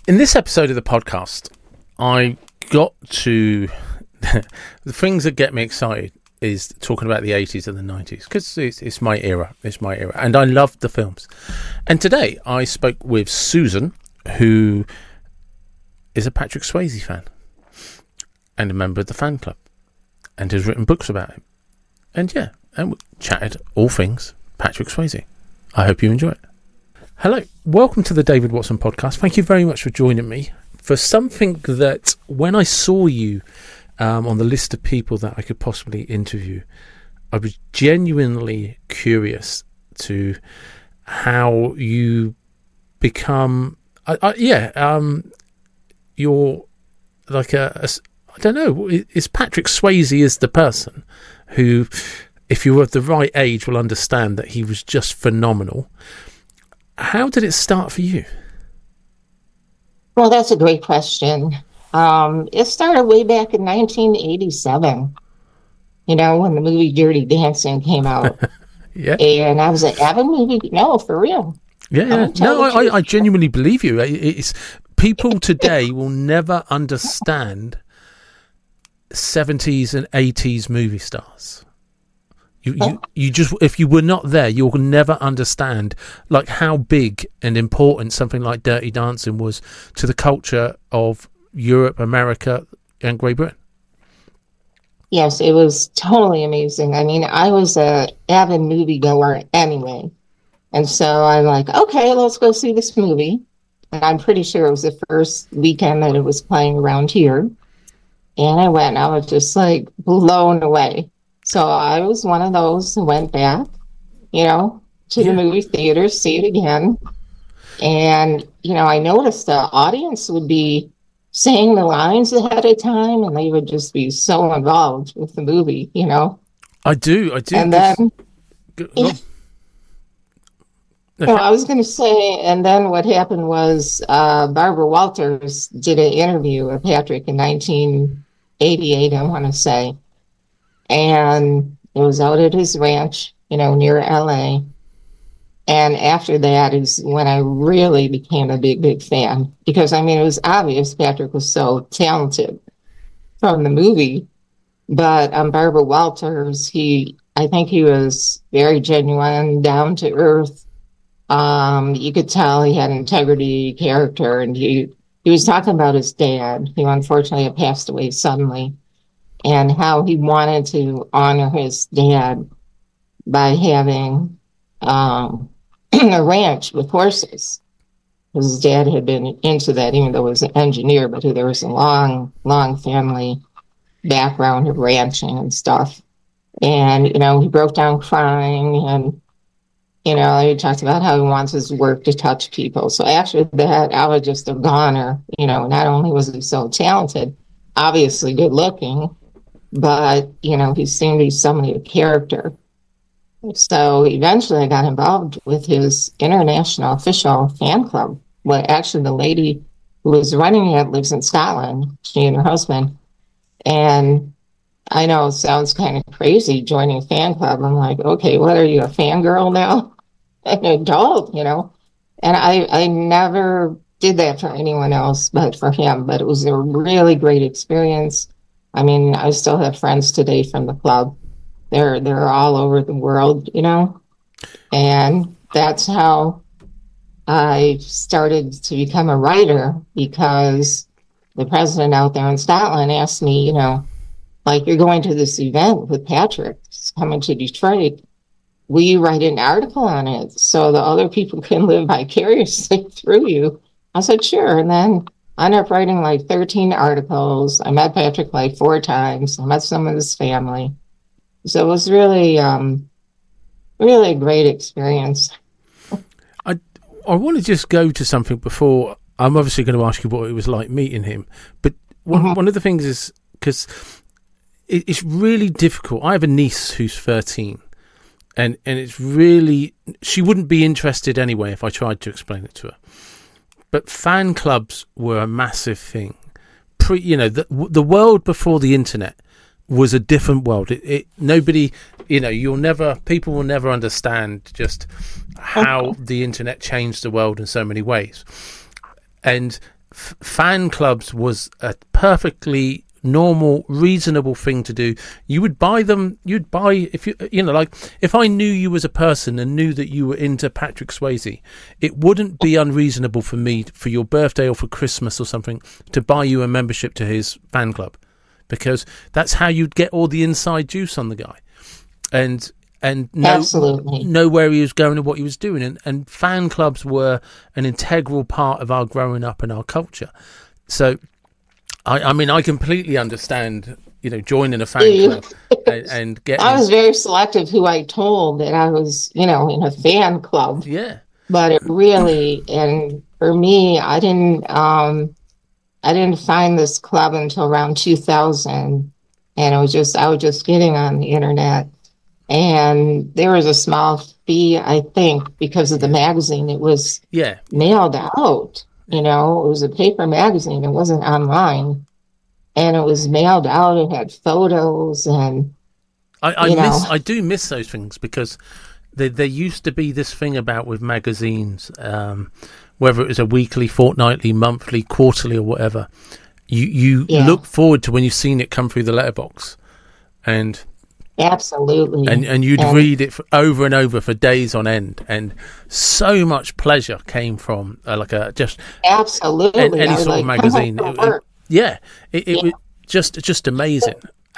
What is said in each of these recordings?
In this episode of the podcast, I got to the things that get me excited is talking about the 80s and the 90s because it's my era. It's my era, and I loved the films. And today I spoke with Susan, who is a Patrick Swayze fan and a member of the fan club, and has written books about him. And we chatted all things Patrick Swayze. I hope you enjoy it. Hello, welcome to the David Watson podcast. Thank you very much for joining me for something that when I saw you on the list of people that I could possibly interview, I was genuinely curious to how you become, you're like I don't know, is Patrick Swayze is the person who, if you were of the right age, will understand that he was just phenomenal. How did it start for you? Well, that's a great question. It started way back in 1987, when the movie Dirty Dancing came out. Yeah. And I was an avid movie. No, for real. Yeah. No, I genuinely believe you. It's people today will never understand 70s and 80s movie stars. You just, if you were not there, you'll never understand like how big and important something like Dirty Dancing was to the culture of Europe, America, and Great Britain. Yes, it was totally amazing. I mean, I was a avid moviegoer anyway. And so I'm like, okay, let's go see this movie. And I'm pretty sure it was the first weekend that it was playing around here. And I went, and I was just like blown away. So I was one of those who went back, to the movie theater, see it again. And, I noticed the audience would be saying the lines ahead of time, and they would just be so involved with the movie, I do. And then, I was going to say, and then what happened was Barbara Walters did an interview with Patrick in 1988, I want to say. And it was out at his ranch, near LA. And after that is when I really became a big, big fan. Because, it was obvious Patrick was so talented from the movie. But Barbara Walters, I think he was very genuine, down to earth. You could tell he had integrity, character. And he was talking about his dad, who unfortunately had passed away suddenly. And how he wanted to honor his dad by having a ranch with horses. His dad had been into that, even though he was an engineer, but there was a long, long family background of ranching and stuff. And, he broke down crying and, he talked about how he wants his work to touch people. So after that, I was just a goner. Not only was he so talented, obviously good looking, but, he seemed to be somebody of character. So eventually I got involved with his international official fan club. Well, actually, the lady who was running it lives in Scotland, she and her husband. And I know it sounds kind of crazy joining a fan club. I'm like, okay, what are you, a fangirl now? An adult, And I never did that for anyone else but for him. But it was a really great experience. I still have friends today from the club. They're all over the world, and that's how I started to become a writer, because the president out there in Scotland asked me, you're going to this event with Patrick, he's coming to Detroit. Will you write an article on it so the other people can live vicariously through you? I said, sure. And then I ended up writing 13 articles. I met Patrick 4 times. I met some of his family. So it was really, really a great experience. I want to just go to something before. I'm obviously going to ask you what it was like meeting him. But one of the things is, because it's really difficult. I have a niece who's 13. And it's really, she wouldn't be interested anyway if I tried to explain it to her. But fan clubs were a massive thing. The world before the internet was a different world. Nobody, people will never understand just how the internet changed the world in so many ways. And fan clubs was a perfectly normal, reasonable thing to do. You would buy them. You'd buy, if like if I knew you as a person and knew that you were into Patrick Swayze, it wouldn't be unreasonable for me, for your birthday or for Christmas or something, to buy you a membership to his fan club, because that's how you'd get all the inside juice on the guy, and know where he was going and what he was doing. And fan clubs were an integral part of our growing up and our culture. So I mean, I completely understand, joining a fan club and getting... I was very selective who I told that I was, in a fan club. Yeah. But it really, and for me, I didn't find this club until around 2000. And I was just getting on the internet. And there was a small fee, I think, because of the magazine. It was mailed out. It was a paper magazine. It wasn't online, and it was mailed out. It had photos, and I do miss those things, because there used to be this thing about with magazines, whether it was a weekly, fortnightly, monthly, quarterly, or whatever. You look forward to when you've seen it come through the letterbox, and absolutely, and you'd read it over and over for days on end, and so much pleasure came from absolutely any sort of magazine. It was just amazing.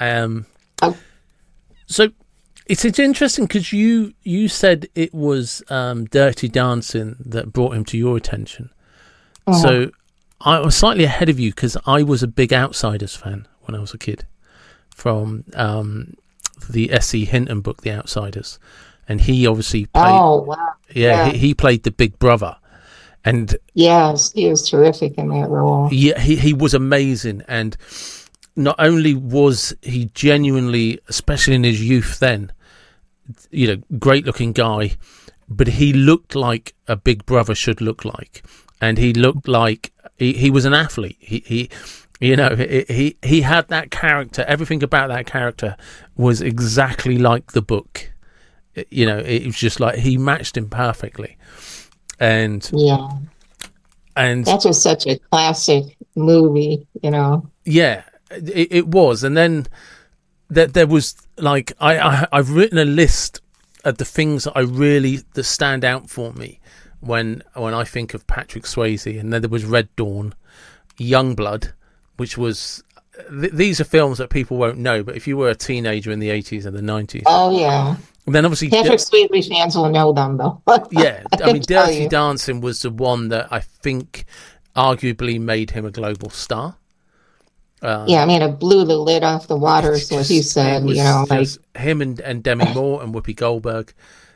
So it's interesting, because you said it was Dirty Dancing that brought him to your attention. So I was slightly ahead of you, because I was a big Outsiders fan when I was a kid, from the S.E. Hinton book, The Outsiders, and he obviously played. Oh wow! Yeah. He played the big brother, and yes, he was terrific in that role. Yeah, he was amazing, and not only was he genuinely, especially in his youth, then great looking guy, but he looked like a big brother should look like, and he looked like he was an athlete. He had that character. Everything about that character was exactly like the book. It was just like he matched him perfectly. And that's just such a classic movie, Yeah, it was. And then there was I've written a list of the things that stand out for me when I think of Patrick Swayze. And then there was Red Dawn, Youngblood, which was these are films that people won't know, but if you were a teenager in the 80s and the 90s, and then obviously Patrick Swayze fans will know them, though. I mean, Dirty Dancing was the one that I think arguably made him a global star. It blew the lid off the water, is what he said. Him and Demi Moore and Whoopi Goldberg.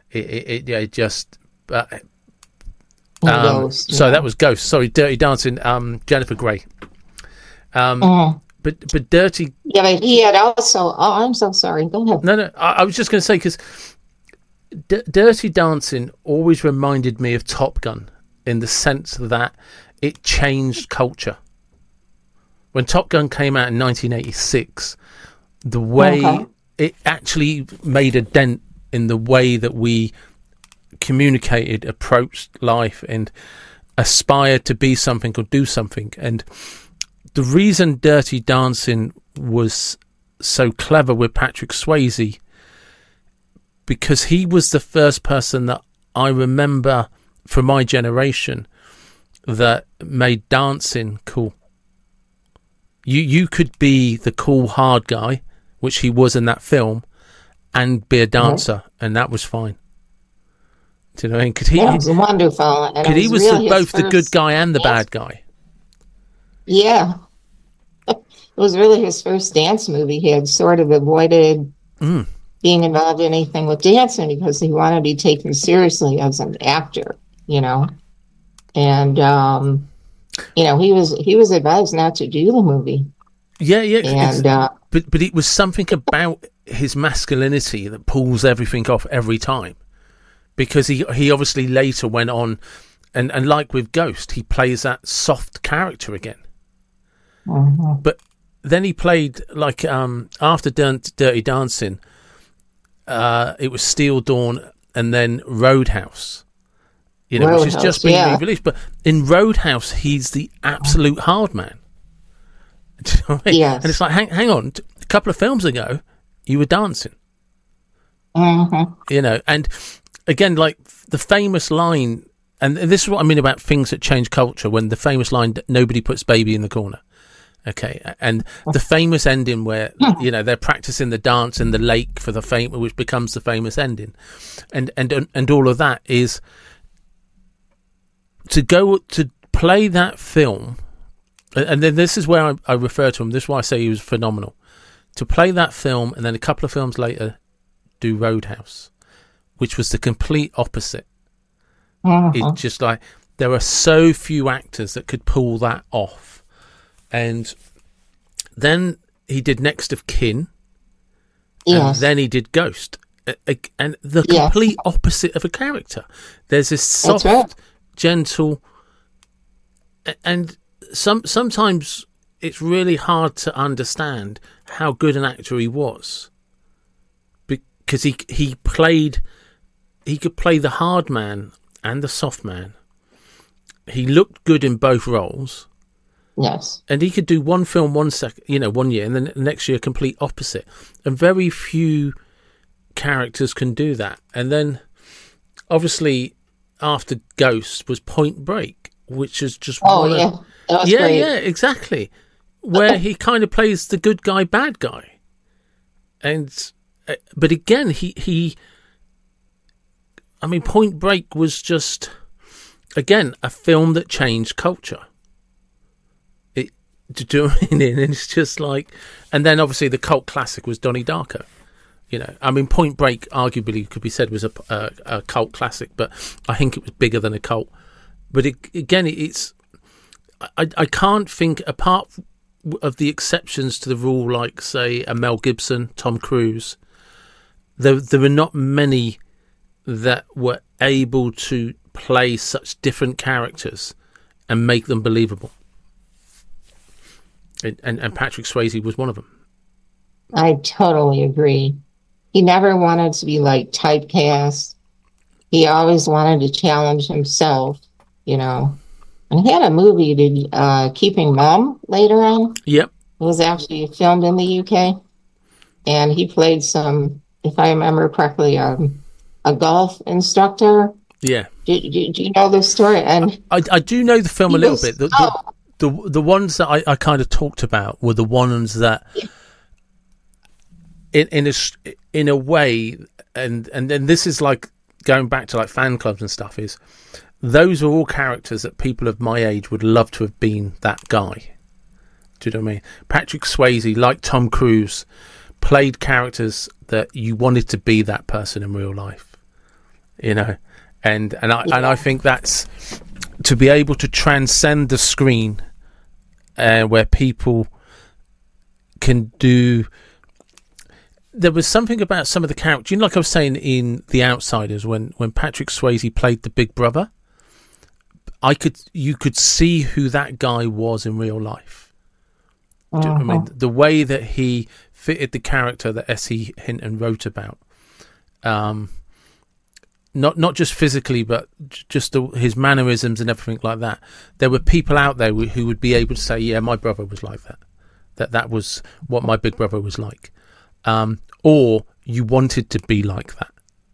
So that was Ghost. Sorry, Dirty Dancing. Jennifer Grey. But Dirty. Yeah, but he had also. Oh, I'm so sorry. Go ahead. No. I was just going to say, because Dirty Dancing always reminded me of Top Gun, in the sense that it changed culture. When Top Gun came out in 1986, the way it actually made a dent in the way that we communicated, approached life, and aspired to be something or do something. And the reason Dirty Dancing was so clever with Patrick Swayze, because he was the first person that I remember from my generation that made dancing cool. You could be the cool hard guy, which he was in that film, and be a dancer, and that was fine. Do you know what I mean? It was wonderful. Because he was really both the good guy and the bad guy. Yeah. It was really his first dance movie. He had sort of avoided being involved in anything with dancing because he wanted to be taken seriously as an actor, And, he was advised not to do the movie. Yeah. And, but it was something about his masculinity that pulls everything off every time. Because he obviously later went on, and like with Ghost, he plays that soft character again. But then he played, after Dirty Dancing, it was Steel Dawn and then Roadhouse. you know, which has just been re-released. But in Roadhouse, he's the absolute hard man. Do you know what I mean? Yes. And it's like, hang on, a couple of films ago, you were dancing. Mm-hmm. You know, and again, like the famous line, and this is what I mean about things that change culture, when the famous line, nobody puts baby in the corner. Okay, and the famous ending where, you know, they're practicing the dance in the lake for the which becomes the famous ending. And all of that is to go to play that film. And then this is where I refer to him. This is why I say he was phenomenal. To play that film and then a couple of films later do Roadhouse, which was the complete opposite. It's just like there are so few actors that could pull that off. And then he did Next of Kin. Yes. And then he did Ghost. And the complete opposite of a character. There's this soft, gentle, and sometimes it's really hard to understand how good an actor he was, because he could play the hard man and the soft man. He looked good in both roles. Yes. And he could do one film 1 year, and then the next year complete opposite. And very few characters can do that. And then obviously after Ghost was Point Break, which is just that was great. Yeah, exactly, where he kind of plays the good guy, bad guy. And but again, I mean, Point Break was just, again, a film that changed culture. Do you know what I mean? And it's just like, and then obviously the cult classic was Donnie Darko. You know, I mean, Point Break arguably could be said was a cult classic, but I think it was bigger than a cult. But it's I can't think, apart of the exceptions to the rule, like say a Mel Gibson, Tom Cruise, there were not many that were able to play such different characters and make them believable. And Patrick Swayze was one of them. I totally agree. He never wanted to be like typecast. He always wanted to challenge himself, you know. And he had a movie, Keeping Mum, later on. Yep. It was actually filmed in the UK. And he played some, if I remember correctly, a golf instructor. Yeah. Do you know this story? And I do know the film a little bit. The ones that I kind of talked about were the ones that, in a way, and then this is like going back to like fan clubs and stuff, is those are all characters that people of my age would love to have been that guy. Do you know what I mean? Patrick Swayze, like Tom Cruise, played characters that you wanted to be that person in real life. You know, and I think that's to be able to transcend the screen, where people can do. There was something about some of the characters, you know, like I was saying in The Outsiders, when Patrick Swayze played the big brother, you could see who that guy was in real life. Do you know what I mean? The way that he fitted the character that S.E. Hinton wrote about, not just physically, but just his mannerisms and everything like that. There were people out there who would be able to say, "Yeah, my brother was like that. That was what my big brother was like," or you wanted to be like that.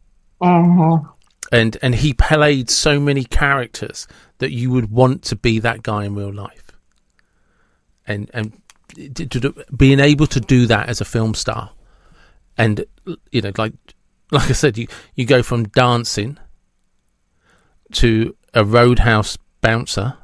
And he played so many characters that you would want to be that guy in real life. And being able to do that as a film star, and you know, like I said, you go from dancing to a Roadhouse bouncer,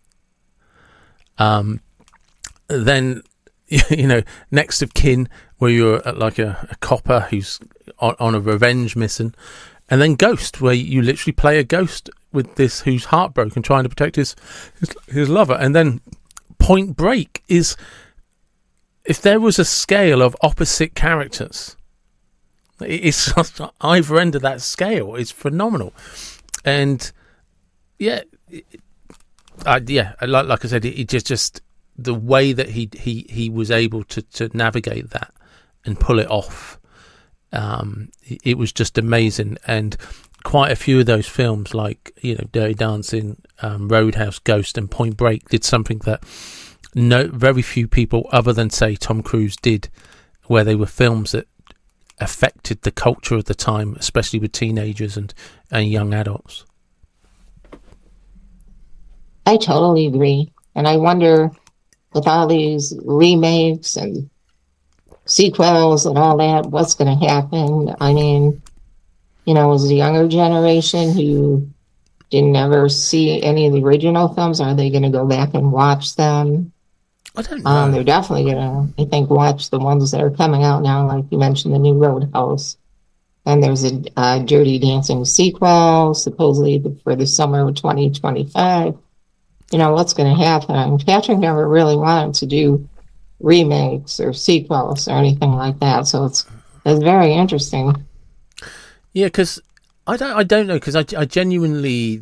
then you know, Next of Kin, where you're like a copper who's on a revenge mission, and then Ghost, where you literally play a ghost with this who's heartbroken, trying to protect his lover. And then Point Break is, if there was a scale of opposite characters, it's just either end of that scale. It's phenomenal. And like I said, it just the way that he was able to navigate that and pull it off, it was just amazing. And quite a few of those films, like, you know, Dirty Dancing, Roadhouse, Ghost, and Point Break, did something that very few people other than, say, Tom Cruise did, where they were films that affected the culture of the time, especially with teenagers and young adults. I totally agree. And I wonder, with all these remakes and sequels and all that, what's going to happen? I mean, you know, as a younger generation who didn't ever see any of the original films, are they going to go back and watch them? I don't know. They're definitely going to, I think, watch the ones that are coming out now, like you mentioned, the new Roadhouse. And there's a Dirty Dancing sequel, supposedly for the summer of 2025. You know, what's going to happen? Patrick never really wanted to do remakes or sequels or anything like that. So it's very interesting. Yeah, because I don't know, because I genuinely,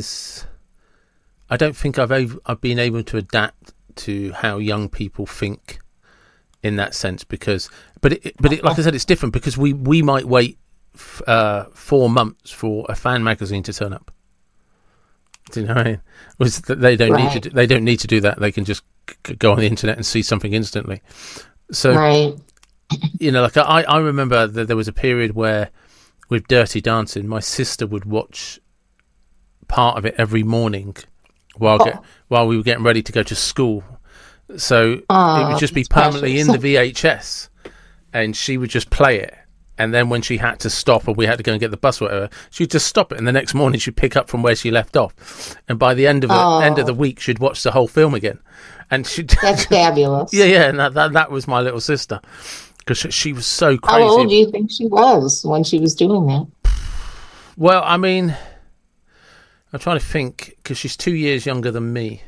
I don't think I've been able to adapt to how young people think in that sense, because but like I said, it's different because we might wait 4 months for a fan magazine to turn up. Do you know what I mean? They don't need to do that. They can just go on the internet and see something instantly. So, right. You know, like I remember that there was a period where with Dirty Dancing, my sister would watch part of it every morning while we were getting ready to go to school. So it would just be permanently in the VHS, and she would just play it. And then when she had to stop or we had to go and get the bus or whatever, she'd just stop it. And the next morning she'd pick up from where she left off. And by the end of the week, she'd watch the whole film again. And that's fabulous. Yeah. And that was my little sister, because she was so crazy. How old do you think she was when she was doing that? Well, I mean, I'm trying to think, because she's 2 years younger than me.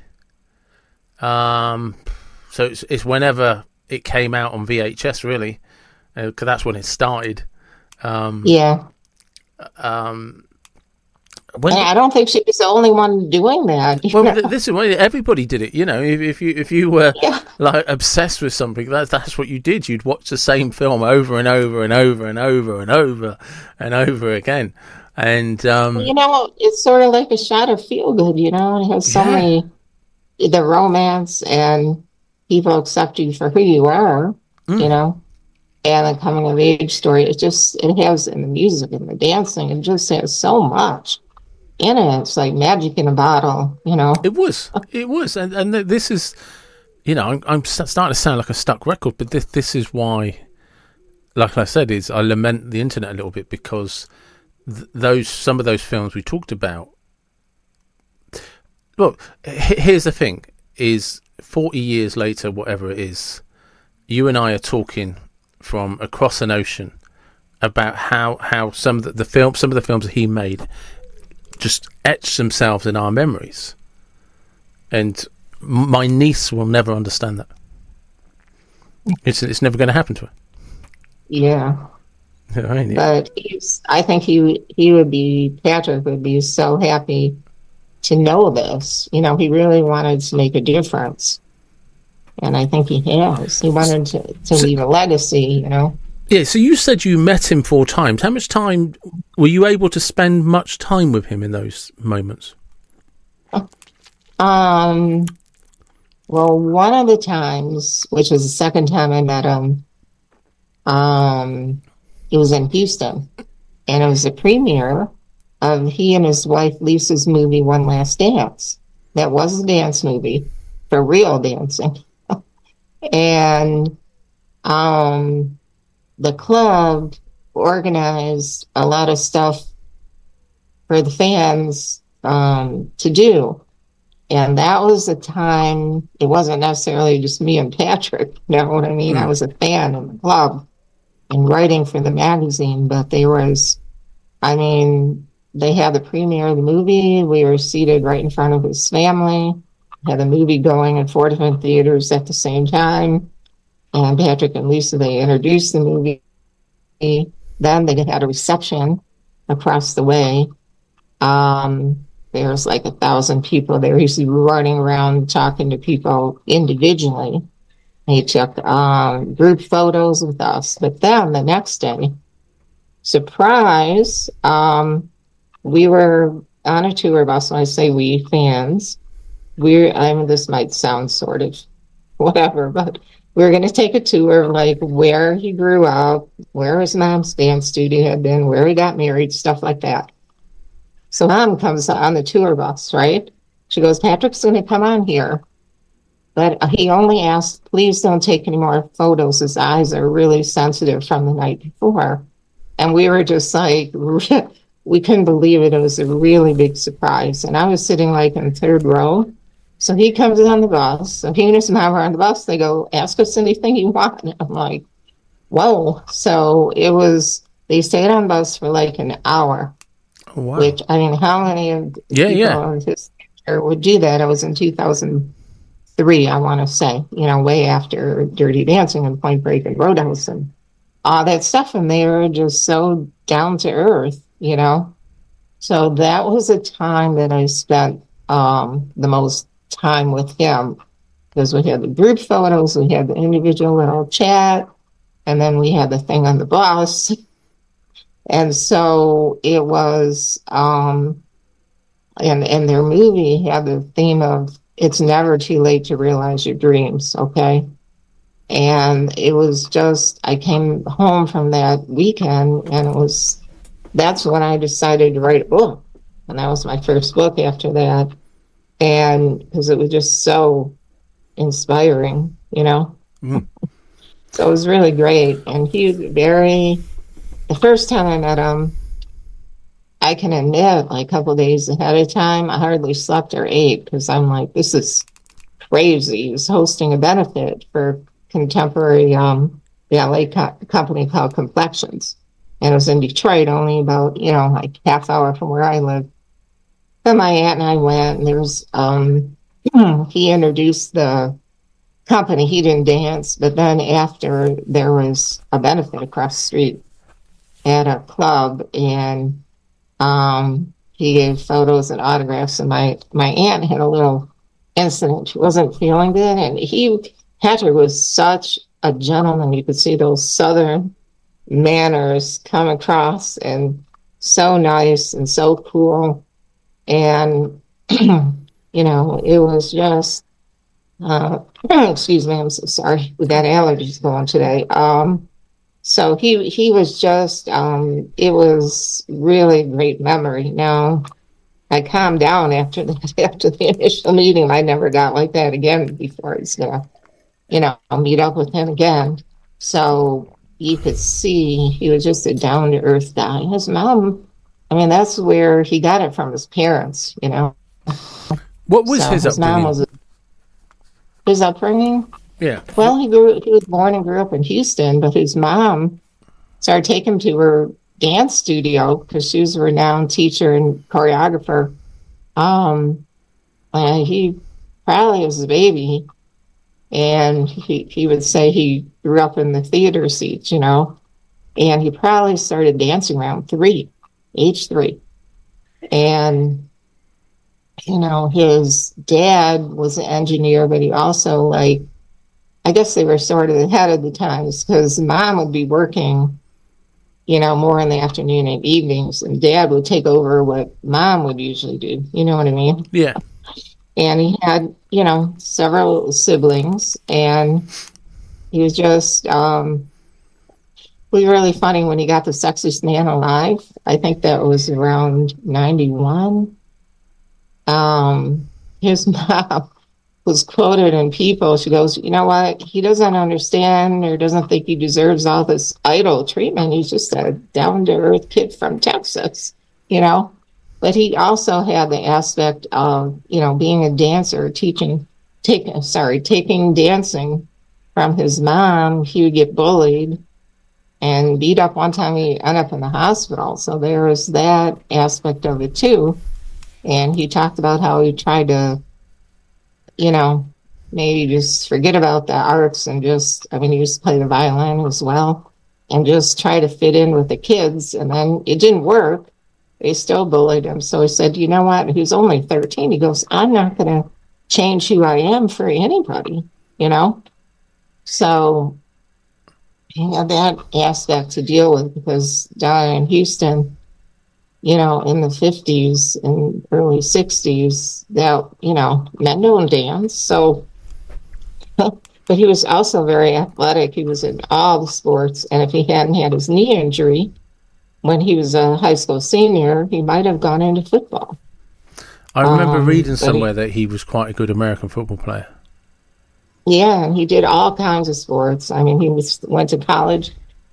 So it's whenever it came out on VHS, really. Because that's when it started. Yeah. I don't think she was the only one doing that. Well, this is why everybody did it. You know, if you were like obsessed with something, that's what you did. You'd watch the same film over and over and over and over and over and over again. And you know, it's sort of like a shot of feel good. You know, it has so many, the romance and people accept you for who you are. You know. And the coming of age story, it has in the music and the dancing, it just has so much in it. It's like magic in a bottle, you know. It was, and this is, you know, I'm starting to sound like a stuck record, but this is why, like I said, is I lament the internet a little bit, because some of those films we talked about. Look, here's the thing: is 40 years later, whatever it is, you and I are talking from across an ocean about how some of the films that he made just etched themselves in our memories, and my niece will never understand that. It's never going to happen to her. Yeah, right, but I think Patrick would be so happy to know this. You know, he really wanted to make a difference. And I think he has. He wanted to leave a legacy, you know. Yeah, so you said you met him 4 times. How much time were you able to spend much time with him in those moments? Well, one of the times, which was the second time I met him, it was in Houston. And it was a premiere of he and his wife Lisa's movie One Last Dance. That was a dance movie for real dancing. And the club organized a lot of stuff for the fans to do. And that was a time, it wasn't necessarily just me and Patrick, you know what I mean? I was a fan in the club and writing for the magazine, but they had the premiere of the movie. We were seated right in front of his family. Had the movie going in 4 different theaters at the same time. And Patrick and Lisa, they introduced the movie. Then they had a reception across the way. There was like 1,000 people. They were usually running around talking to people individually. They took group photos with us. But then the next day, surprise, we were on a tour bus. When I say we, fans, this might sound sort of whatever, but we were going to take a tour of like where he grew up, where his mom's dance studio had been, where he got married, stuff like that. So Mom comes on the tour bus, right? She goes, Patrick's going to come on here. But he only asked, please don't take any more photos. His eyes are really sensitive from the night before. And we were just like, we couldn't believe it. It was a really big surprise. And I was sitting like in third row. So he comes on the bus. So he and his mom are on the bus. They go, ask us anything you want. And I'm like, whoa. So they stayed on the bus for like an hour. Oh, wow. Which, I mean, how many of people his would do that? It was in 2003, I want to say, way after Dirty Dancing and Point Break and Roadhouse and all that stuff. And they were just so down to earth, So that was a time that I spent the most time with him, because we had the group photos, we had the individual little chat, and then we had the thing on the bus. And so it was, and their movie had the theme of, it's never too late to realize your dreams, okay? And it was just, I came home from that weekend, and that's when I decided to write a book. And that was my first book after that. And because it was just so inspiring, Mm. So it was really great. And he was the first time I met him, I can admit, like a couple of days ahead of time, I hardly slept or ate because I'm like, this is crazy. He was hosting a benefit for contemporary ballet company called Complexions. And it was in Detroit, only about, like half hour from where I live. And my aunt and I went, and there was, he introduced the company. He didn't dance, but then after, there was a benefit across the street at a club, and he gave photos and autographs, and my aunt had a little incident. She wasn't feeling good, and Patrick was such a gentleman. You could see those Southern manners come across, and so nice and so cool. And, it was just, excuse me, I'm so sorry, we got allergies going today. So he was just, it was really great memory. Now, I calmed down after the initial meeting. I never got like that again before. He's going to, meet up with him again. So you could see he was just a down-to-earth guy. His mom, I mean, that's where he got it from his parents, What was his upbringing? His upbringing? Yeah. Well, he was born and grew up in Houston, but his mom started taking him to her dance studio because she was a renowned teacher and choreographer. And he probably was a baby, and he would say he grew up in the theater seats, and he probably started dancing around age 3. And his dad was an engineer, but he also, I guess they were sort of ahead of the times because mom would be working, more in the afternoon and evenings, and dad would take over what mom would usually do. You know what I mean? Yeah. And he had, several siblings, and he was just, it was really funny when he got the Sexiest Man Alive. I think that was around 91. His mom was quoted in People. She goes, you know what? He doesn't understand or doesn't think he deserves all this idol treatment. He's just a down-to-earth kid from Texas, But he also had the aspect of, being a dancer, taking dancing from his mom. He would get bullied and beat up. One time he ended up in the hospital. So there was that aspect of it too. And he talked about how he tried to, maybe just forget about the arts and he used to play the violin as well and just try to fit in with the kids. And then it didn't work. They still bullied him. So he said, you know what? He was only 13. He goes, I'm not going to change who I am for anybody, So he had that aspect to deal with because down in Houston, in the 50s and early 60s that, men don't dance. So, but he was also very athletic. He was in all the sports. And if he hadn't had his knee injury when he was a high school senior, he might have gone into football. I remember reading somewhere that he was quite a good American football player. Yeah, and he did all kinds of sports. I mean, he went to college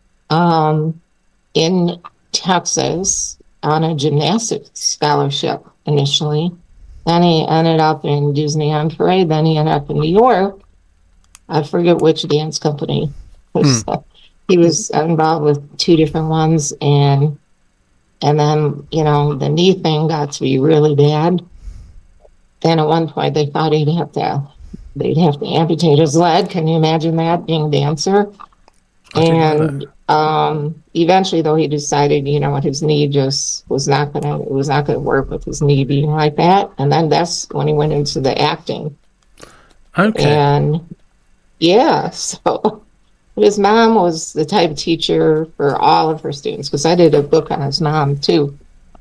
in Texas on a gymnastics scholarship initially. Then he ended up in Disney on Parade. Then he ended up in New York. I forget which dance company. He was involved with 2 different ones, and then, the knee thing got to be really bad. Then at one point they thought they'd have to amputate his leg. Can you imagine that, being a dancer? And eventually, though, he decided, his knee just was not gonna work with his knee being like that. And then that's when he went into the acting. Okay. And yeah, so his mom was the type of teacher for all of her students, because I did a book on his mom too.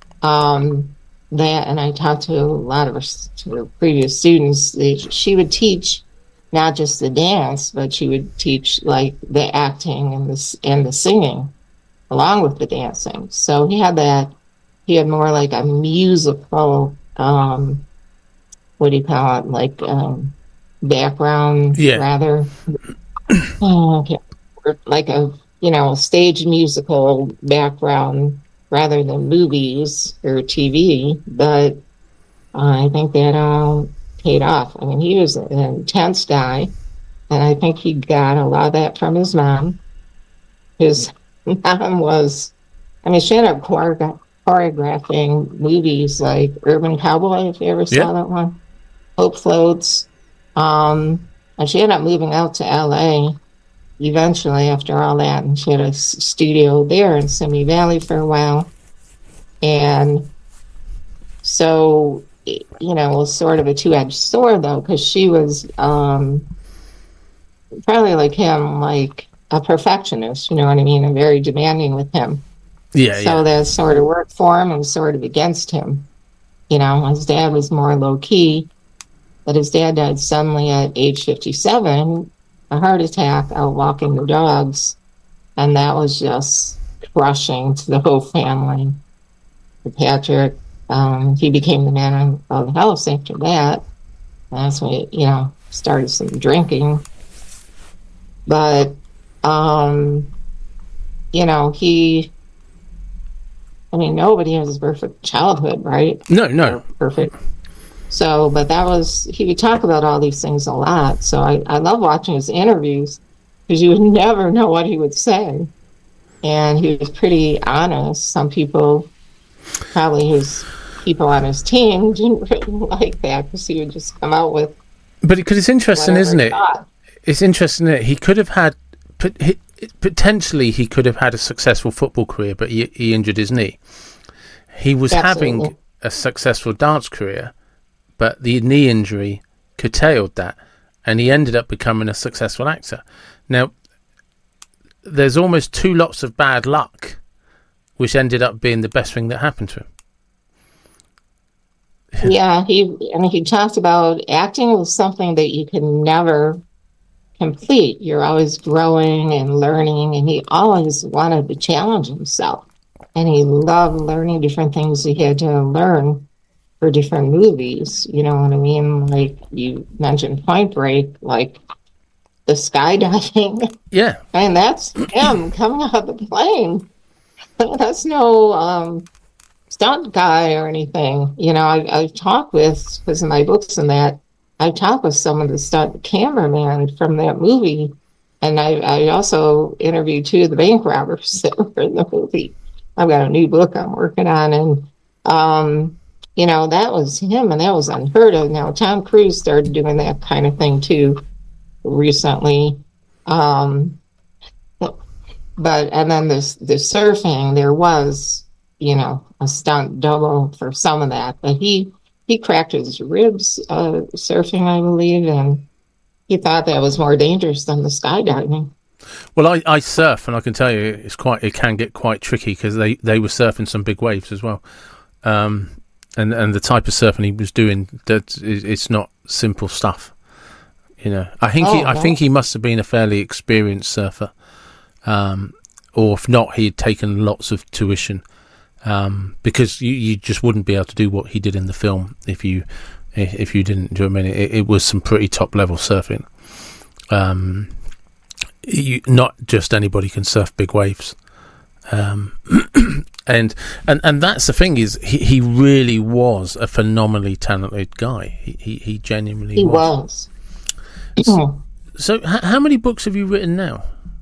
And I talked to a lot of her previous students. She would teach not just the dance, but she would teach like the acting and the singing along with the dancing. So he had more like a musical, what do you call it? Like, background, rather. Okay. Like a, stage musical background rather than movies or TV. But I think that all paid off. I mean, he was an intense guy, and I think he got a lot of that from his mom. His mom was, she ended up choreographing movies like Urban Cowboy, if you ever saw that one. Hope Floats. And she ended up moving out to LA eventually after all that, and she had a studio there in Simi Valley for a while. And so, it was sort of a two-edged sword, though, because she was probably like him, like a perfectionist, you know what I mean, and very demanding with him. So that sort of worked for him and sort of against him. His dad was more low-key, but his dad died suddenly at age 57, a heart attack out walking the dogs, and that was just crushing to the whole family. Patrick, he became the man of the house after that. That's when he, started some drinking. But, nobody has a perfect childhood, right? No. Perfect. So, but he would talk about all these things a lot. So I love watching his interviews, because you would never know what he would say. And he was pretty honest. Some people, probably his people on his team, didn't really like that, because he would just come out with. But because it's interesting, isn't it? It's interesting that he could have had, potentially he could have had a successful football career, but he injured his knee. He was having a successful dance career, but the knee injury curtailed that, and he ended up becoming a successful actor. Now, there's almost 2 lots of bad luck, which ended up being the best thing that happened to him. Yeah, he talked about acting was something that you can never complete. You're always growing and learning, and he always wanted to challenge himself. And he loved learning different things he had to learn for different movies. You know what I mean? Like you mentioned Point Break, like the skydiving. Yeah. And that's him coming out of the plane. That's no stunt guy or anything. I've talked with, because of my books and that, I've talked with some of the stunt cameramen from that movie. And I also interviewed 2 of the bank robbers that were in the movie. I've got a new book I'm working on, and that was him, and that was unheard of. Now, Tom Cruise started doing that kind of thing, too, recently. And then the surfing, there was, a stunt double for some of that. But he cracked his ribs surfing, I believe, and he thought that was more dangerous than the skydiving. Well, I surf, and I can tell you it can get quite tricky because they were surfing some big waves as well, and the type of surfing he was doing, it's not simple stuff. You know, I think he must have been a fairly experienced surfer, or if not, he had taken lots of tuition, because you just wouldn't be able to do what he did in the film if you didn't do it. I mean, it was some pretty top level surfing. Not just anybody can surf big waves, and that's the thing, is he really was a phenomenally talented guy. He genuinely was. So how many books have you written now?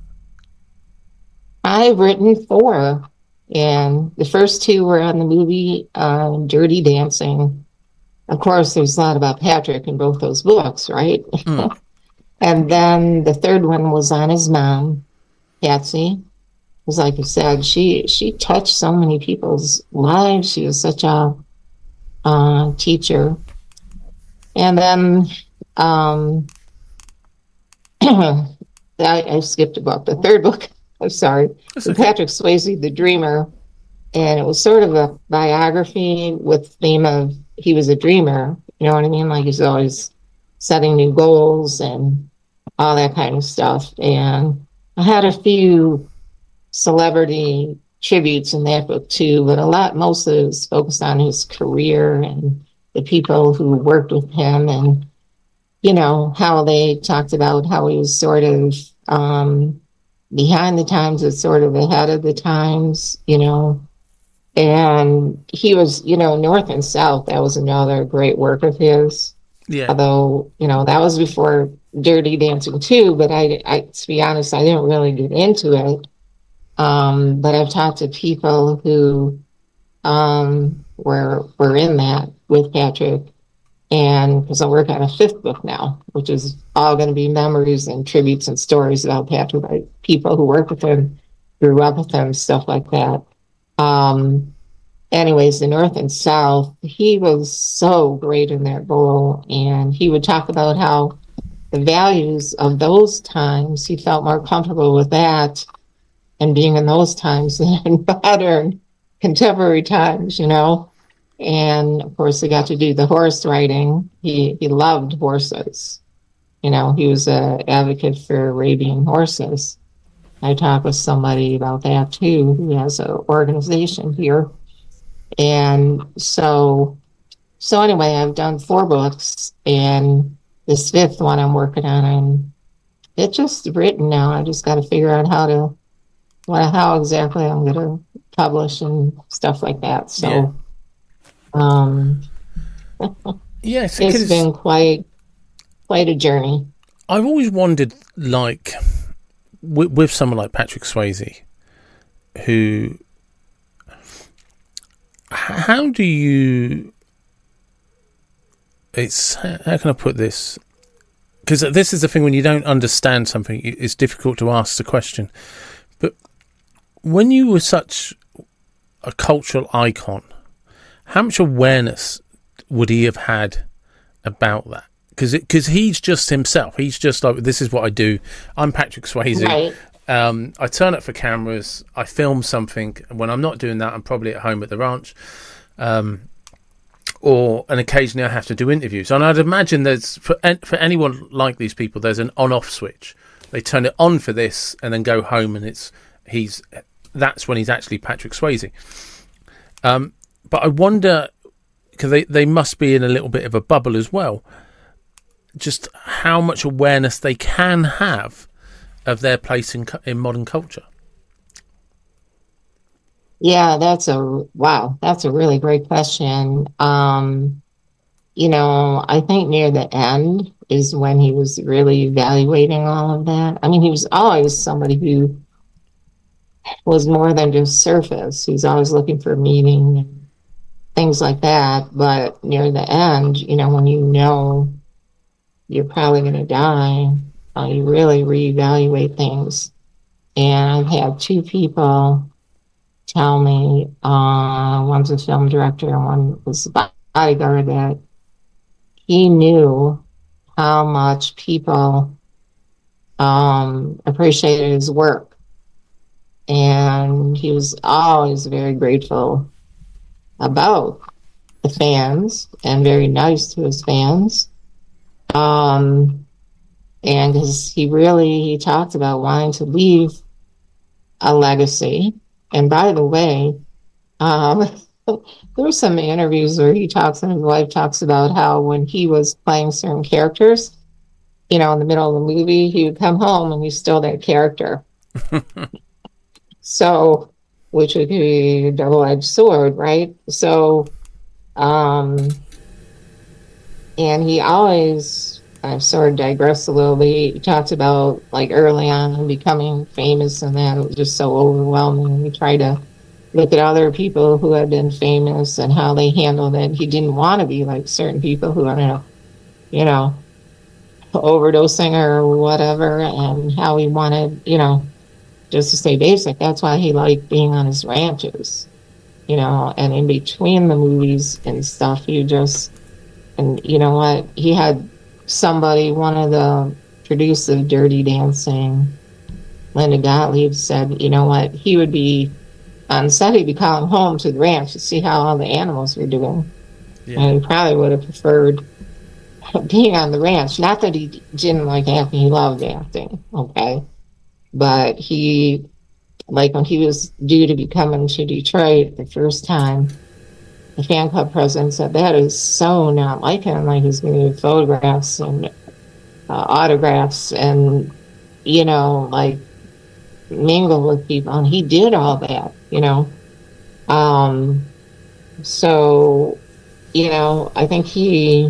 I've written 4, and the first 2 were on the movie Dirty Dancing. Of course, there's a lot about Patrick in both those books, right? And then the 3rd one was on his mom, Patsy. Because like you said, she touched so many people's lives. She was such a teacher. And then I skipped a book. The 3rd book, I'm sorry, was Patrick Swayze, The Dreamer. And it was sort of a biography with the theme of he was a dreamer. You know what I mean? Like he's always setting new goals and all that kind of stuff. And I had a few celebrity tributes in that book too, but most of it was focused on his career and the people who worked with him, and you know how they talked about how he was sort of behind the times, but sort of ahead of the times, you know. And he was, you know, North and South. That was another great work of his. Yeah. Although, you know, that was before Dirty Dancing too, but I to be honest, I didn't really get into it. But I've talked to people who were in that with Patrick, and because I work on a 5th book now, which is all going to be memories and tributes and stories about Patrick by people who worked with him, grew up with him, stuff like that. Anyways, the North and South, he was so great in that role, and he would talk about how the values of those times, he felt more comfortable with that and being in those times than in modern contemporary times, you know. And of course, he got to do the horse riding. He loved horses. You know, he was an advocate for Arabian horses. I talked with somebody about that too, who has an organization here. And so anyway, I've done 4 books, and this 5th one I'm working on, and it's just written now. I just got to figure out how exactly I'm going to publish and stuff like that. So, yes, it's been quite a journey. I've always wondered, like, with someone like Patrick Swayze, who, how can I put this? Because this is the thing, when you don't understand something, it's difficult to ask the question. But when you were such a cultural icon, how much awareness would he have had about that? Because he's just himself. He's just like, this is what I do. I'm Patrick Swayze. Right. I turn up for cameras. I film something. And when I'm not doing that, I'm probably at home at the ranch. And occasionally I have to do interviews. And I'd imagine there's, for anyone like these people, there's an on-off switch. They turn it on for this and then go home, and that's when he's actually Patrick Swayze. But I wonder, because they must be in a little bit of a bubble as well, just how much awareness they can have of their place in modern culture. Yeah, that's a really great question. You know, I think near the end is when he was really evaluating all of that. I mean, he was always somebody who was more than just surface. He's always looking for meaning and things like that. But near the end, you know, when you know you're probably going to die, you really reevaluate things. And I've had 2 people tell me, one's a film director and one was a bodyguard, that he knew how much people appreciated his work. And he was always very grateful about the fans and very nice to his fans. And because he talked about wanting to leave a legacy. And by the way, there were some interviews where he talks and his wife talks about how when he was playing certain characters, in the middle of the movie, he would come home and he's still that character. So, which would be a double-edged sword, right? So, and he always, I sort of digress a little bit. He talked about like early on becoming famous and that it was just so overwhelming. He tried to look at other people who had been famous and how they handled it. He didn't want to be like certain people who are, overdosing or whatever, and how he wanted, just to stay basic. That's why he liked being on his ranches, and in between the movies and stuff, and you know what? He had one of the producers of Dirty Dancing, Linda Gottlieb, said, you know what? He would be on set, he'd be calling home to the ranch to see how all the animals were doing. Yeah. And he probably would have preferred being on the ranch. Not that he didn't like acting, he loved acting, okay? But he, like when he was due to be coming to Detroit the first time, the fan club president said, that is so not like him. Like he's going to do photographs and autographs and, like mingle with people. And he did all that, So, I think he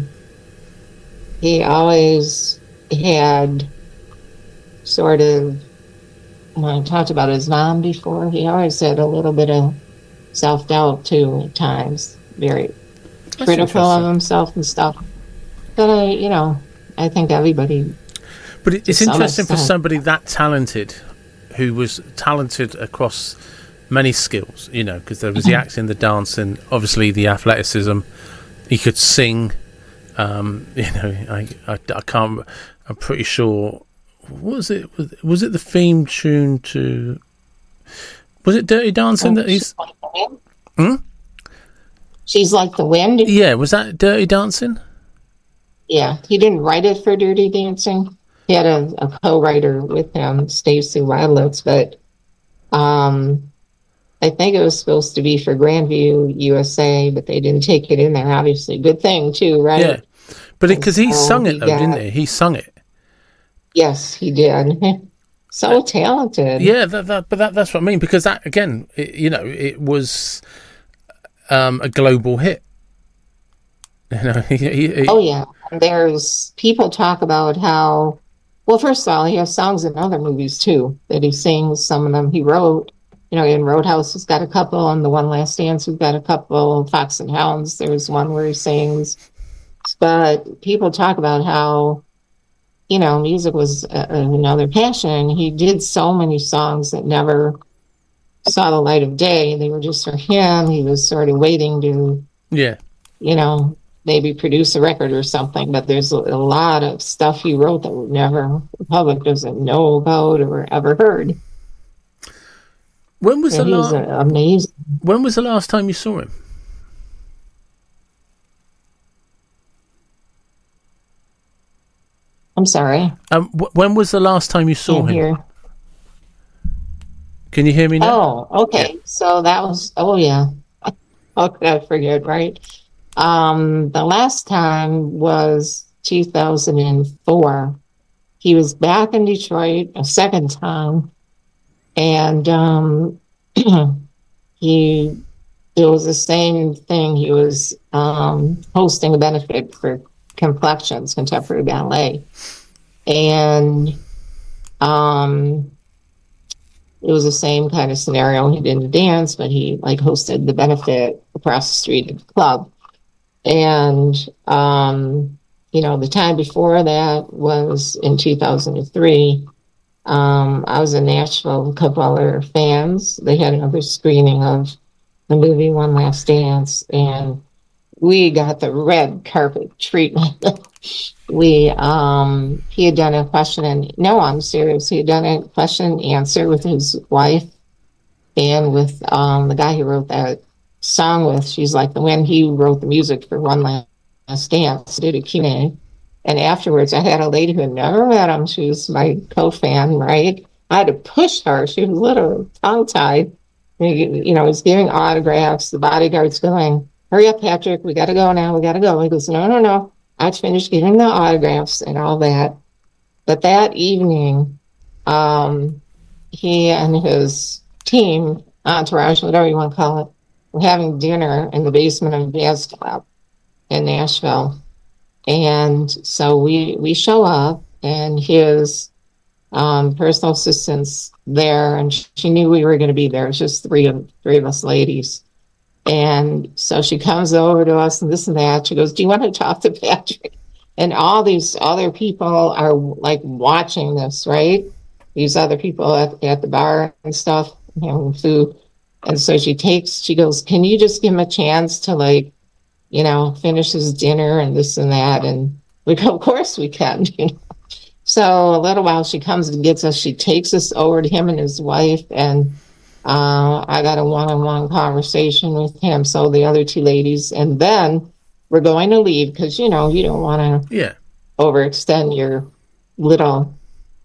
always had sort of, when I talked about his mom before, he always had a little bit of self-doubt too at times, very critical of himself and stuff. But I think everybody. But it's interesting for somebody that talented, who was talented across many skills, because there was the acting, the dancing, obviously the athleticism. He could sing. I can't. I'm pretty sure. What was it? Was it the theme tune to? Was it Dirty Dancing that he's? She's Like the Wind. Yeah, was that Dirty Dancing? Yeah, he didn't write it for Dirty Dancing. He had a co-writer with him, Stacey Wadlitz, but I think it was supposed to be for Grandview USA, but they didn't take it in there. Obviously, good thing too, right? Yeah, but because he sung it though, didn't he? He sung it. Yes, he did. So talented. Yeah, that's what I mean. Because that again, it was a global hit. Oh yeah, there's people talk about how. Well, first of all, he has songs in other movies too that he sings. Some of them he wrote. In Roadhouse, he's got a couple. On The One Last Dance, we've got a couple. Fox and Hounds, there's one where he sings. But people talk about how, music was another passion. He did so many songs that never saw the light of day. They were just for him. He was sort of waiting to, maybe produce a record or something. But there's a lot of stuff he wrote that the public doesn't know about or ever heard. When was amazing. When was the last time you saw him? I'm sorry. When was the last time you saw him? Hear. Can you hear me now? Oh, okay. Yeah. So that was. Oh, yeah. How could I forget? Right. The last time was 2004. He was back in Detroit a second time. And it was the same thing. He was hosting a benefit for Complexions, Contemporary Ballet. And it was the same kind of scenario. He didn't dance, but he hosted the benefit across the street at the club. And, the time before that was in 2003. I was in Nashville with a couple other fans. They had another screening of the movie One Last Dance, and we got the red carpet treatment. he had done a question and no, I'm serious. He had done a question and answer with his wife and with the guy he wrote that song with. She's like the when he wrote the music for One Last Dance, did a Q&A. And afterwards, I had a lady who had never met him. She was my co-fan, right? I had to push her. She was literally tongue-tied. You know, he's giving autographs. The bodyguard's going, hurry up, Patrick. We got to go now. We got to go. He goes, no, no, no. I finished giving the autographs and all that. But that evening, he and his team, entourage, whatever you want to call it, were having dinner in the basement of a jazz club in Nashville. And so we show up, and his personal assistant's there, and she knew we were going to be there. It was just three of us ladies. And so she comes over to us and this and that. She goes, do you want to talk to Patrick? And all these other people are like watching this, right? These other people at the bar and stuff, having food. And so she goes, can you just give him a chance to, like, you know, finish his dinner and this and that? And we go, of course we can, you know. So a little while she comes and gets us. She takes us over to him and his wife, and I got a one-on-one conversation with him. So the other two ladies, and then we're going to leave because, you know, you don't want to overextend your little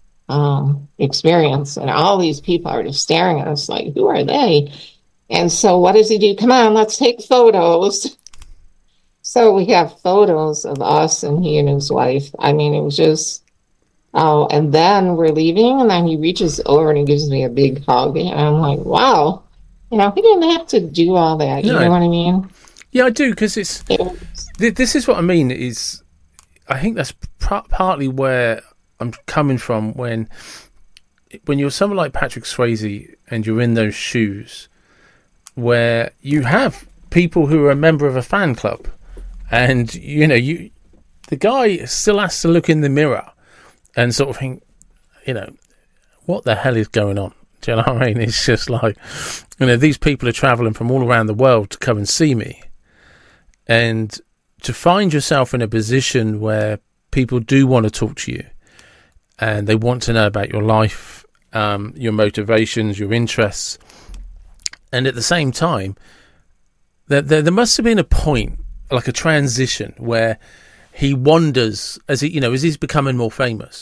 experience. And all these people are just staring at us like, who are they? And so what does he do? Come on, let's take photos. So we have photos of us and he and his wife. I mean, it was just, and then we're leaving, and then he reaches over and he gives me a big hug. And I'm like, wow, you know, he didn't have to do all that. You know what I mean? Yeah, I do, because this is what I mean, is I think that's partly where I'm coming from when you're someone like Patrick Swayze and you're in those shoes where you have people who are a member of a fan club, and you know, the guy still has to look in the mirror and sort of think, you know, what the hell is going on? Do you know what I mean? It's just like, you know, these people are traveling from all around the world to come and see me, and to find yourself in a position where people do want to talk to you and they want to know about your life, your motivations, your interests, and at the same time, there must have been a point, like a transition, where he wonders, as he's becoming more famous,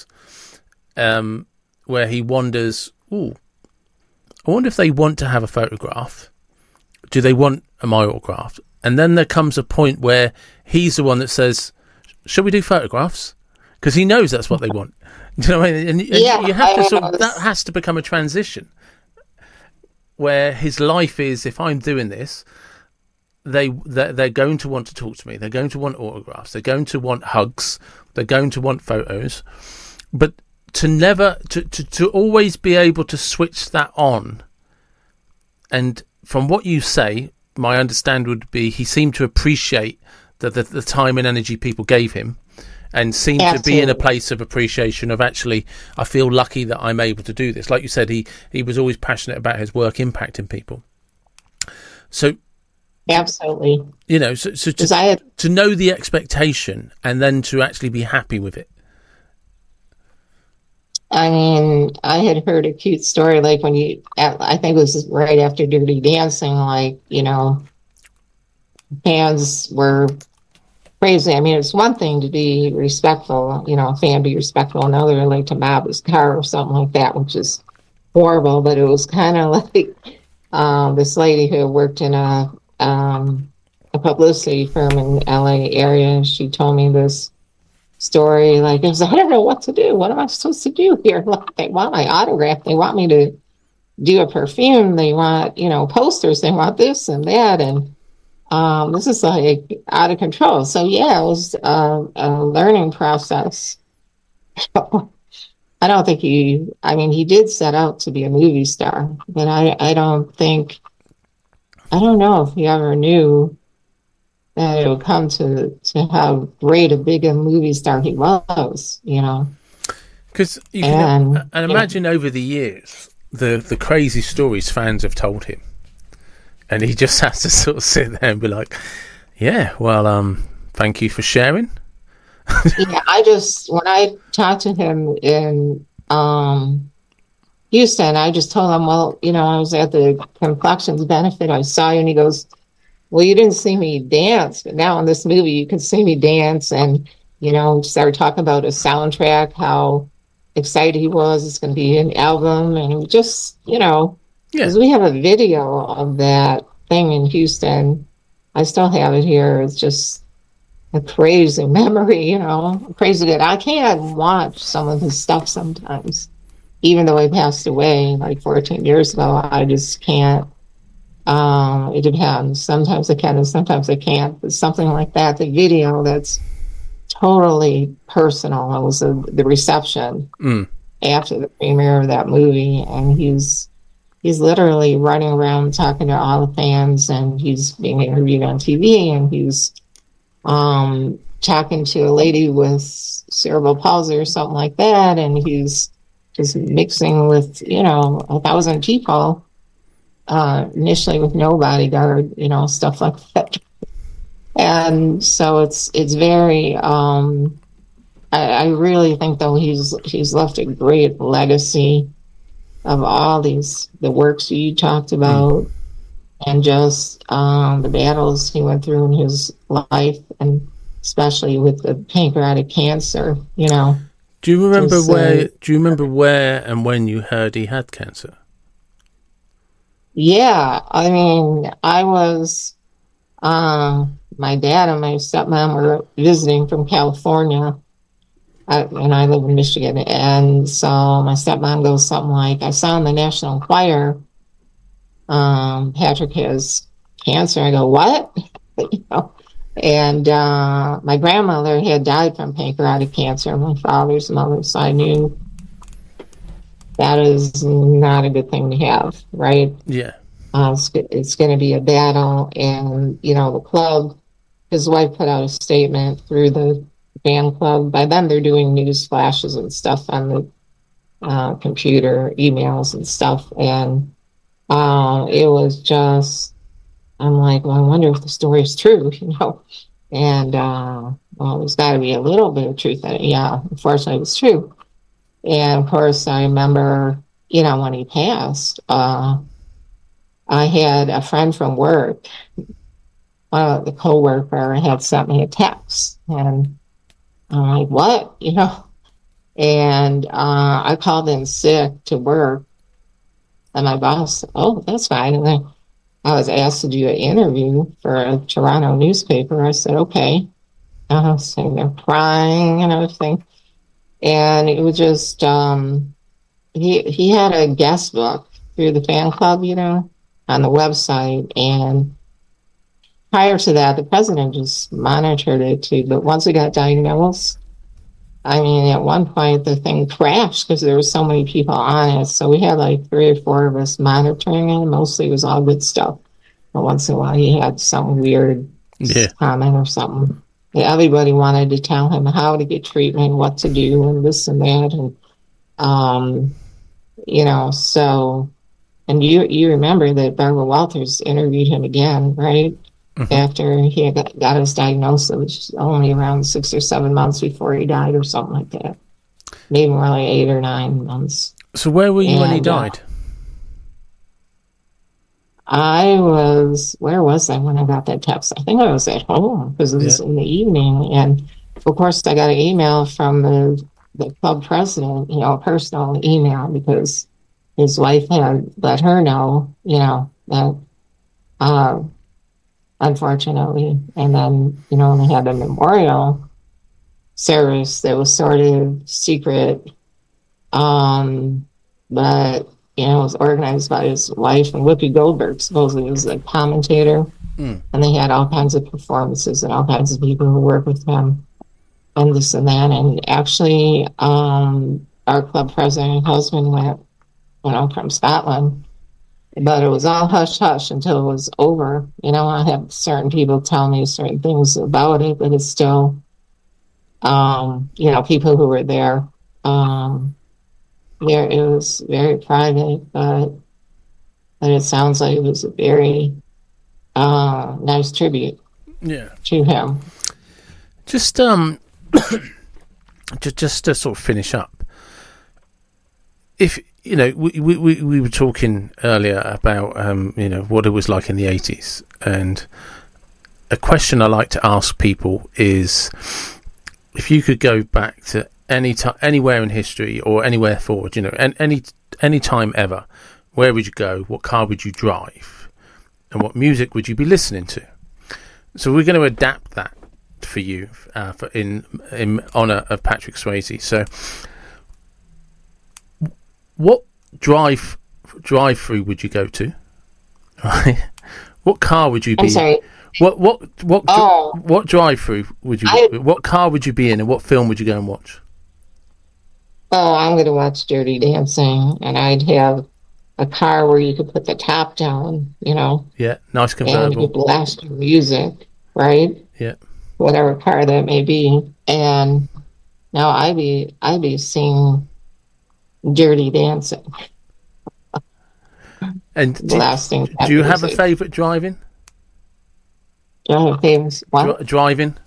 where he wonders, I wonder if they want to have a photograph. Do they want my autograph? And then there comes a point where he's the one that says, shall we do photographs? Because he knows that's what they want. Do you know what I mean? And you have to that has to become a transition where his life is, if I'm doing this, they're going to want to talk to me. They're going to want autographs. They're going to want hugs. They're going to want photos. But to always be able to switch that on. And from what you say, my understanding would be he seemed to appreciate the time and energy people gave him, and seemed to be in a place of appreciation of, actually, I feel lucky that I'm able to do this. Like you said, he was always passionate about his work impacting people. So absolutely, you know, so to know the expectation and then to actually be happy with it. I mean, I had heard a cute story, like when I think it was right after Dirty Dancing, like, you know, fans were crazy. I mean, it's one thing to be respectful, you know, a fan be respectful, another like to mob his car or something like that, which is horrible. But it was kind of like this lady who worked in a publicity firm in the LA area. She told me this story, like, I don't know what to do. What am I supposed to do here? Like, they want my autograph. They want me to do a perfume. They want, you know, posters. They want this and that. And this is like out of control. So yeah, it was a learning process. I don't think he did set out to be a movie star, but I don't know if he ever knew that it would come to how great a big a movie star he was, you know. Because you can imagine over the years the crazy stories fans have told him, and he just has to sort of sit there and be like, "Yeah, well, thank you for sharing." Yeah, when I talked to him in Houston, I just told him, well, I was at the Complexions benefit. I saw you, and he goes, well, you didn't see me dance, but now in this movie, you can see me dance. And, started talking about a soundtrack, how excited he was. It's going to be an album. And just, because we have a video of that thing in Houston. I still have it here. It's just a crazy memory, crazy good. I can't watch some of his stuff sometimes, even though he passed away like 14 years ago. I just can't. It depends. Sometimes I can and sometimes I can't. But something like that, the video that's totally personal. It was the reception after the premiere of that movie, and he's literally running around talking to all the fans, and he's being interviewed on TV, and he's talking to a lady with cerebral palsy or something like that, and he's just mixing with 1,000 people. Initially with no bodyguard, stuff like that. And so it's very, I really think though he's left a great legacy of all the works you talked about, and just the battles he went through in his life, and especially with the pancreatic cancer, Do you remember where and when you heard he had cancer? Yeah, I mean, I was, my dad and my stepmom were visiting from California, and I live in Michigan. And so my stepmom goes something like, I saw in the National Enquirer, Patrick has cancer. I go, what? And my grandmother had died from pancreatic cancer, my father's mother, so I knew that is not a good thing to have, right? Yeah. It's going to be a battle. And, the club, his wife put out a statement through the fan club. By then, they're doing news flashes and stuff on the computer, emails and stuff. And it was just, I'm like, well, I wonder if the story is true, And, well, there's got to be a little bit of truth in it. Yeah, unfortunately, it was true. And of course, I remember, when he passed, I had a friend from work, the co-worker, had sent me a text. And I'm like, what? And I called in sick to work. And my boss said, oh, that's fine. And then I was asked to do an interview for a Toronto newspaper. I said, okay. I was sitting there crying and everything. And it was just, he had a guest book through the fan club, on the website. And prior to that, the president just monitored it too. But once it got diagnosed, I mean, at one point the thing crashed because there were so many people on it. So we had like 3 or 4 of us monitoring it. Mostly it was all good stuff. But once in a while he had some weird comment or something. Everybody wanted to tell him how to get treatment, what to do, and this and that. And, so, and you remember that Barbara Walters interviewed him again, right? Mm-hmm. After he got his diagnosis, which was only around 6 or 7 months before he died or something like that. Maybe more like 8 or 9 months. So where were you when he died? Where was I when I got that text? I think I was at home because it was in the evening. And of course, I got an email from the club president, personal email, because his wife had let her know, that, unfortunately. And then, they had a memorial service that was sort of secret. But it was organized by his wife, and Whoopi Goldberg supposedly was a commentator. And they had all kinds of performances and all kinds of people who worked with him and this and that. And actually, our club president and husband went, from Scotland, but it was all hush-hush until it was over. I have certain people tell me certain things about it, but it's still, people who were there, it was very private, but it sounds like it was a very nice tribute to him. Just just to sort of finish up, if you know, we were talking earlier about what it was like in the 80s, and a question I like to ask people is, if you could go back to anywhere in history or anywhere forward, and any time ever, where would you go? What car would you drive? And what music would you be listening to? So we're going to adapt that for you, in honour of Patrick Swayze. So, what drive-through would you go to? Right? What car would you be? I'm sorry. What drive-through would you? What car would you be in, and what film would you go and watch? Oh, I'm going to watch Dirty Dancing, and I'd have a car where you could put the top down, Yeah, nice convertible. and you blast your music, right? Yeah. Whatever car that may be. And now I'd be singing Dirty Dancing. And blasting. Do you have a favourite driving? Do I have a favourite what? Driving?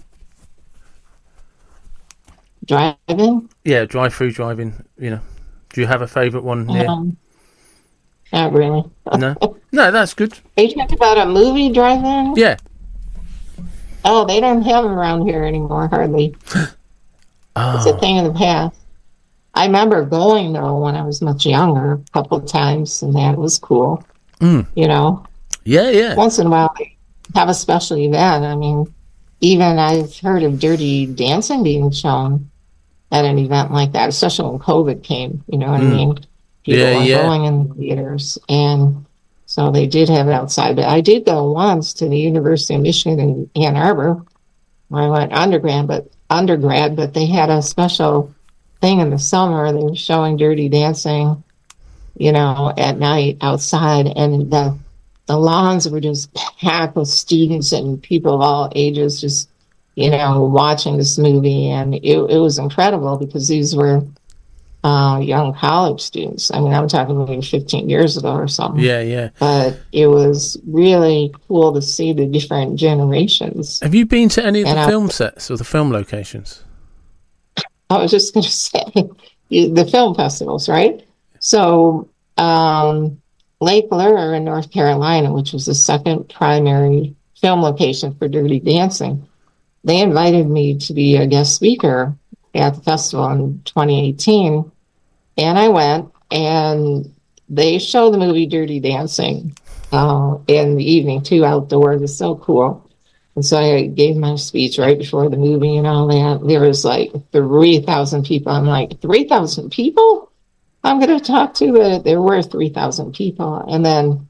Driving? Yeah, drive-through driving, Do you have a favourite one here? Not really. No? No, that's good. Are you talking about a movie drive-in? Yeah. Oh, they don't have them around here anymore, hardly. Oh. It's a thing of the past. I remember going, though, when I was much younger, a couple of times, and that was cool. Yeah, yeah. Once in a while, they have a special event. I mean, even I've heard of Dirty Dancing being shown at an event like that, especially when COVID came, you know what I mean? People were going in the theaters, and so they did have it outside. But I did go once to the University of Michigan in Ann Arbor, where I went undergrad, but they had a special thing in the summer. They were showing Dirty Dancing, at night outside, and the lawns were just packed with students and people of all ages just, watching this movie. And it was incredible because these were young college students. I mean, I'm talking maybe 15 years ago or something. Yeah, yeah. But it was really cool to see the different generations. Have you been to any of the film sets or the film locations? I was just going to say the film festivals, right? So Lake Lure in North Carolina, which was the second primary film location for Dirty Dancing, they invited me to be a guest speaker at the festival in 2018. And I went, and they show the movie Dirty Dancing in the evening, too, outdoors. It's so cool. And so I gave my speech right before the movie and all that. There was like 3,000 people. I'm like, 3,000 people I'm going to talk to? But there were 3,000 people. And then,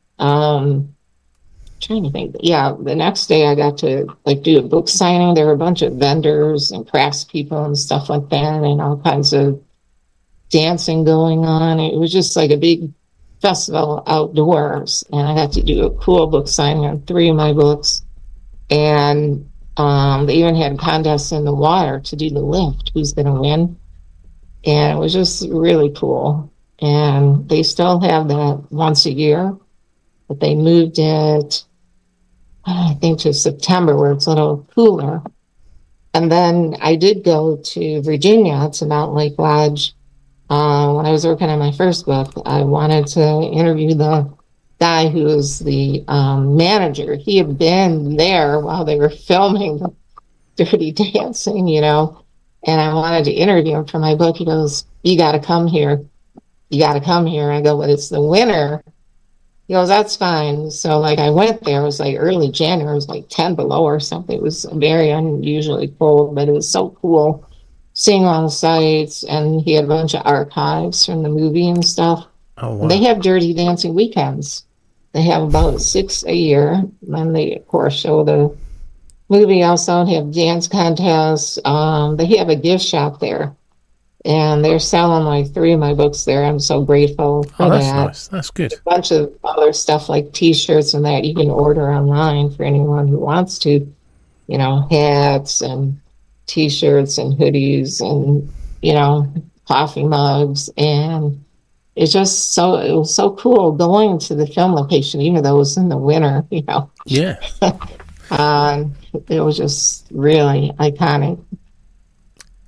trying to think, the next day I got to do a book signing. There were a bunch of vendors and craftspeople and stuff like that, and all kinds of dancing going on. It was just like a big festival outdoors, and I got to do a cool book signing on 3 of my books. And they even had contests in the water to do the lift, who's going to win. And it was just really cool. And they still have that once a year, but they moved it, I think, to September, where it's a little cooler. And then I did go to Virginia to Mountain Lake Lodge. When I was working on my first book, I wanted to interview the guy who was the manager. He had been there while they were filming Dirty Dancing, and I wanted to interview him for my book. He goes, "You got to come here. You got to come here." I go, "But it's the winter." He goes, "That's fine." So I went there. It was early January. It was 10 below or something. It was very unusually cold, but it was so cool seeing all the sights. And he had a bunch of archives from the movie and stuff. Oh, wow. And they have Dirty Dancing weekends. They have about 6 a year. And they, of course, show the movie also. They have dance contests. They have a gift shop there. And they're selling 3 of my books there. I'm so grateful for that's that. Nice. That's good. A bunch of other stuff like T-shirts and that you can order online for anyone who wants to. Hats and T-shirts and hoodies and, coffee mugs. And it was so cool going to the film location, even though it was in the winter, Yeah. It was just really iconic.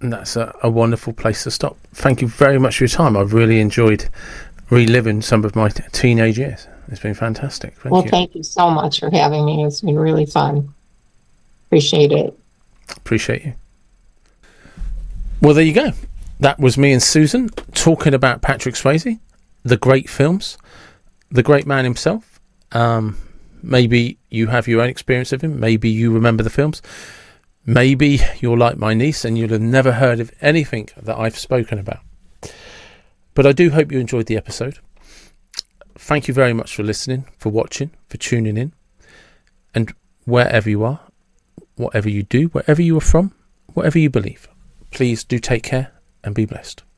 And that's a wonderful place to stop. Thank you very much for your time. I've really enjoyed reliving some of my teenage years. It's been fantastic. Thank you so much for having me. It's been really fun. Appreciate it. Appreciate you. Well, there you go. That was me and Susan talking about Patrick Swayze, the great films, the great man himself. Maybe you have your own experience of him. Maybe you remember the films. Maybe you're like my niece and you'll have never heard of anything that I've spoken about. But I do hope you enjoyed the episode. Thank you very much for listening, for watching, for tuning in. And wherever you are, whatever you do, wherever you are from, whatever you believe, please do take care and be blessed.